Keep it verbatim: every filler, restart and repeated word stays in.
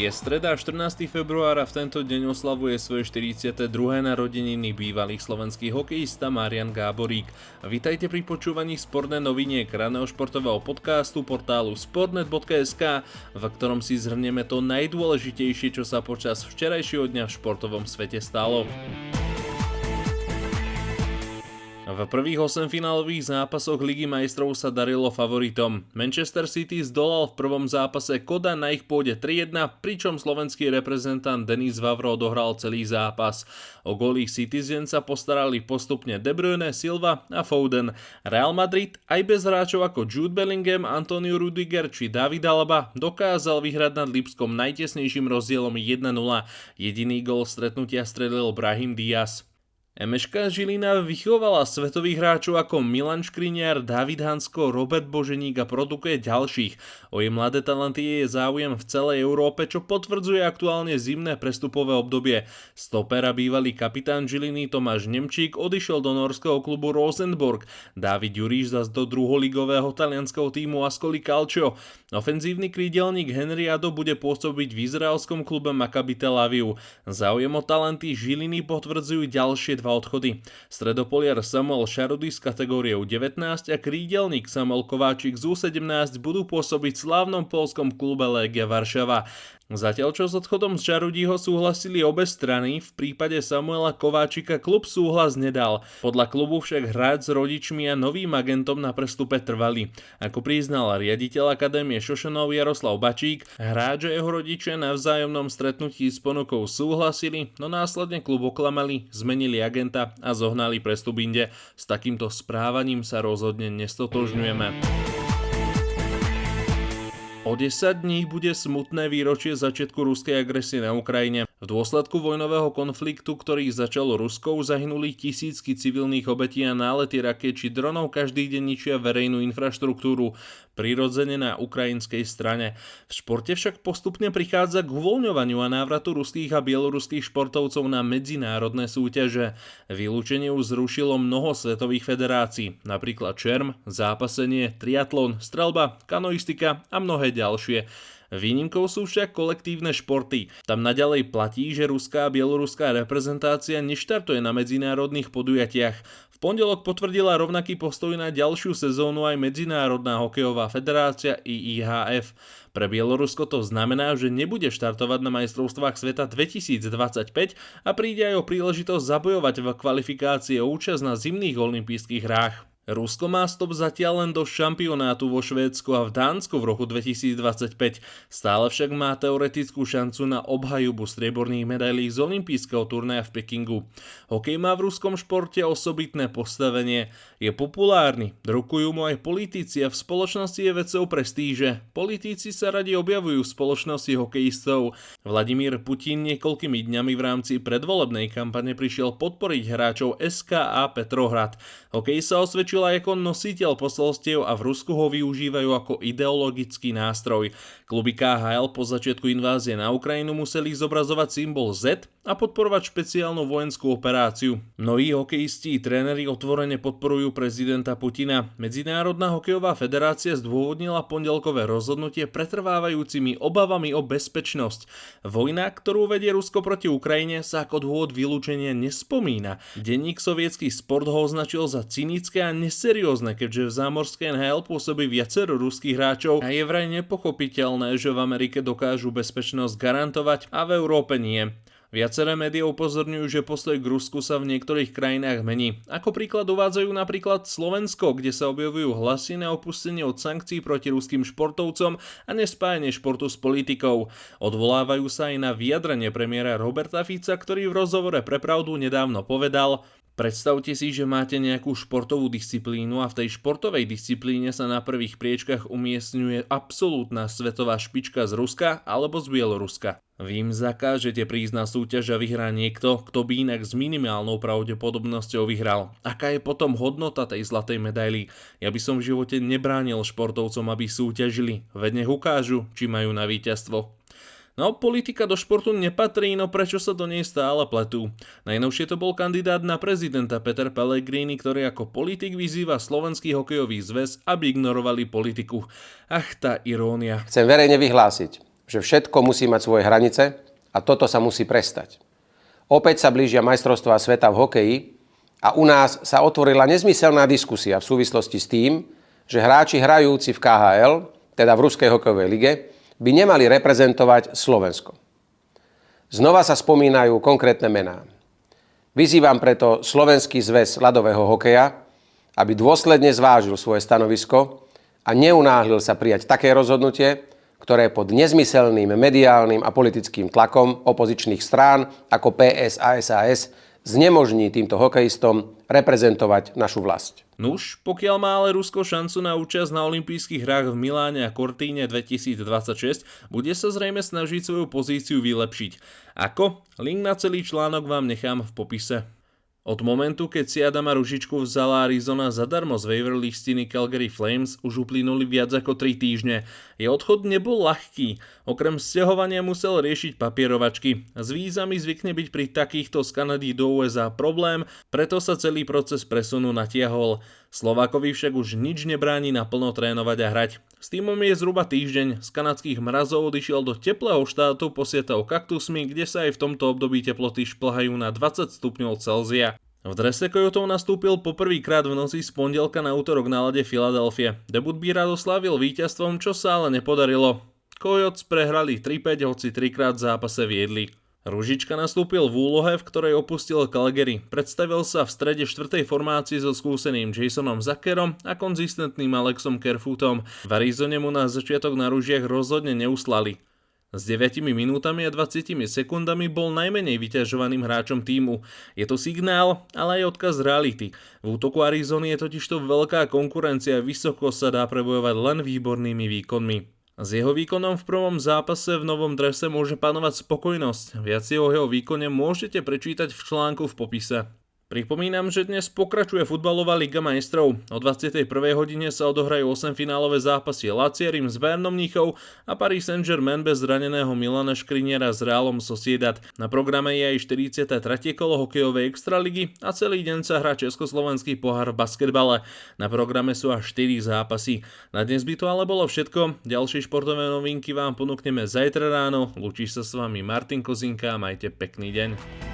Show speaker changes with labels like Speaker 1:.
Speaker 1: Je streda štrnásteho februára, v tento deň oslavuje svoje štyridsiate druhé narodeniny bývalý slovenský hokejista Marian Gáborík. Vitajte pri počúvaní Sportné noviniek, ranného športového podcastu portálu sportnet bodka es ká, v ktorom si zhrnieme to najdôležitejšie, čo sa počas včerajšieho dňa v športovom svete stalo. V prvých osemfinálových zápasoch Ligy majstrov sa darilo favoritom. Manchester City zdolal v prvom zápase Kodaň na ich pôde tri jedna, pričom slovenský reprezentant Denis Vavro odohral celý zápas. O góly Citizen sa postarali postupne De Bruyne, Silva a Foden. Real Madrid aj bez hráčov ako Jude Bellingham, Antonio Rudiger či David Alaba dokázal vyhrať nad Lipskom najtesnejším rozdielom jeden nula. Jediný gól stretnutia strelil Brahim Diaz. emešká Žilina vychovala svetových hráčov ako Milan Škriňar, David Hansko, Robert Boženík a produkuje ďalších. O jej mladé talenty je záujem v celej Európe, čo potvrdzuje aktuálne zimné prestupové obdobie. Stoper a bývalý kapitán Žiliny Tomáš Nemčík odišiel do norského klubu Rosenborg. Dávid Juriš zas do druholigového talianskeho týmu Ascoli Calcio. Ofenzívny krídelník Henry Ado bude pôsobiť v izraelskom klube Maccabi Tel Aviv. Záujem o talenty Žiliny potvrdzujú ďalšie dva odchody. Stredopoliar Samuel Šarudy s kategóriou devätnásť a krídelník Samuel Kováčik z ú sedemnásť budú pôsobiť v slávnom poľskom klube Legia Varšava. Zatiaľ čo s odchodom z Šarudího súhlasili obe strany, v prípade Samuela Kováčika klub súhlas nedal. Podľa klubu však hráč s rodičmi a novým agentom na prestupe trvali. Ako priznal riaditeľ akadémie Šošanov Jaroslav Bačík, hráč a jeho rodičia na vzájomnom stretnutí s ponukou súhlasili, no následne klub oklamali, zmenili agenta a zohnali prestup inde. S takýmto správaním sa rozhodne nestotožňujeme. O desať dní bude smutné výročie začiatku ruskej agresie na Ukrajine. V dôsledku vojnového konfliktu, ktorý začalo Ruskou, zahynuli tisícky civilných obetí a nálety rakiet či dronov každý deň ničia verejnú infraštruktúru, prirodzene na ukrajinskej strane. V športe však postupne prichádza k uvoľňovaniu a návratu ruských a bieloruských športovcov na medzinárodné súťaže. Vylúčenie už zrušilo mnoho svetových federácií, napríklad šerm, zápasenie, triatlon, streľba, kanoistika a mnohé ďalšie. Výnimkou sú však kolektívne športy. Tam naďalej platí, že ruská a bieloruská reprezentácia neštartuje na medzinárodných podujatiach. V pondelok potvrdila rovnaký postoj na ďalšiu sezónu aj Medzinárodná hokejová federácia í í há ef. Pre Bielorusko to znamená, že nebude štartovať na majstrovstvách sveta dvetisícdvadsaťpäť a príde aj o príležitosť zabojovať v kvalifikácii o účasť na zimných olympijských hrách. Rusko má stop zatiaľ len do šampionátu vo Švédsku a v Dánsku v roku dvetisícdvadsaťpäť. Stále však má teoretickú šancu na obhajobu strieborných medailí z olympijského turnaja v Pekingu. Hokej má v ruskom športe osobitné postavenie. Je populárny, drukujú mu aj politici a v spoločnosti je vecou prestíže. Politici sa radi objavujú v spoločnosti hokejistov. Vladimír Putin niekoľkými dňami v rámci predvolebnej kampane prišiel podporiť hráčov es ká á Petrohrad. Hokej sa osvedčil aj ako nositeľ posolstiev a v Rusku ho využívajú ako ideologický nástroj. Kluby ká há el po začiatku invázie na Ukrajinu museli zobrazovať symbol Z a podporovať špeciálnu vojenskú operáciu. Mnohí hokejisti i tréneri otvorene podporujú prezidenta Putina. Medzinárodná hokejová federácia zdôvodnila pondelkové rozhodnutie pretrvávajúcimi obavami o bezpečnosť. Vojna, ktorú vedie Rusko proti Ukrajine, sa ako dôvod vylúčenia nespomína. Denník Sovietský sport ho označil za cynické a neseriózne, keďže v zámorskej en há el pôsobí viacero ruských hráčov a je vraj nepochopiteľné, že v Amerike dokážu bezpečnosť garantovať a v Európe nie. Viaceré médiá upozorňujú, že postoj k Rusku sa v niektorých krajinách mení. Ako príklad uvádzajú napríklad Slovensko, kde sa objavujú hlasy na opustenie od sankcií proti ruským športovcom a nespájanie športu s politikou. Odvolávajú sa aj na vyjadrenie premiéra Roberta Fica, ktorý v rozhovore pre Pravdu nedávno povedal: predstavte si, že máte nejakú športovú disciplínu a v tej športovej disciplíne sa na prvých priečkach umiestňuje absolútna svetová špička z Ruska alebo z Bieloruska. Vy im zakážete prísť na súťaž a vyhrá niekto, kto by inak s minimálnou pravdepodobnosťou vyhral. Aká je potom hodnota tej zlatej medaily? Ja by som v živote nebránil športovcom, aby súťažili, veď nech ukážu, či majú na víťazstvo. No, politika do športu nepatrí, no prečo sa do nej stále pletú? Najnovšie to bol kandidát na prezidenta Peter Pellegrini, ktorý ako politik vyzýva Slovenský hokejový zväz, aby ignorovali politiku. Ach, tá irónia.
Speaker 2: Chcem verejne vyhlásiť, že všetko musí mať svoje hranice a toto sa musí prestať. Opäť sa blížia majstrovstvá sveta v hokeji a u nás sa otvorila nezmyselná diskusia v súvislosti s tým, že hráči hrajúci v ká há el, teda v Ruskej hokejovej lige, by nemali reprezentovať Slovensko. Znova sa spomínajú konkrétne mená. Vyzývam preto Slovenský zväz ľadového hokeja, aby dôsledne zvážil svoje stanovisko a neunáhlil sa prijať také rozhodnutie, ktoré pod nezmyselným mediálnym a politickým tlakom opozičných strán ako pé es a es a es znemožní týmto hokejistom reprezentovať našu vlast.
Speaker 1: Nuž, pokiaľ má ale Rusko šancu na účasť na olympijských hrách v Miláne a Cortíne dvetisícdvadsaťšesť, bude sa zrejme snažiť svoju pozíciu vylepšiť. Ako? Link na celý článok vám nechám v popise. Od momentu, keď si Adama Ružičku vzala Arizona zadarmo z waiver listiny Calgary Flames, už uplynuli viac ako tri týždne. Jej odchod nebol ľahký. Okrem sťahovania musel riešiť papierovačky. S vízami zvykne byť pri takýchto z Kanady do ú es á problém, preto sa celý proces presunu natiahol. Slovákovi však už nič nebráni naplno trénovať a hrať. S týmom je zhruba týždeň. Z kanadských mrazov odišiel do teplého štátu posiatou kaktusmi, kde sa aj v tomto období teploty šplhajú na dvadsať stupňov Celzia. V drese Kojotov nastúpil poprvýkrát v noci z pondelka na útorok na ľade Filadelfie. Debut by rád oslávil víťazstvom, čo sa ale nepodarilo. Coyotes prehrali tri päť, hoci trikrát v zápase viedli. Ružička nastúpil v úlohe, v ktorej opustil Calgary. Predstavil sa v strede štvrtej formácii so skúseným Jasonom Zuckerom a konzistentným Alexom Kerfootom. V Arizone mu na začiatok na ružiach rozhodne neuslali. S deviatimi minútami a dvadsiatimi sekundami bol najmenej vyťažovaným hráčom tímu. Je to signál, ale aj odkaz reality. V útoku Arizony je totižto veľká konkurencia, vysoko sa dá prebojovať len výbornými výkonmi. S jeho výkonom v prvom zápase v novom drese môže panovať spokojnosť. Viac o jeho výkone môžete prečítať v článku v popise. Pripomínam, že dnes pokračuje futbalová Liga majstrov. O dvadsiatej prvej hodine sa odohrajú osemfinálové zápasy Lazio Rím s Bayernom Mníchov a Paris Saint-Germain bez zraneného Milana Škriniara s Realom Sociedad. Na programe je aj štyridsiate tretie kolo hokejovej extraligy a celý deň sa hrá československý pohár v basketbale. Na programe sú až štyri zápasy. Na dnes by to ale bolo všetko. Ďalšie športové novinky vám ponúkneme zajtra ráno. Lúči sa s vami Martin Kozinka a majte pekný deň.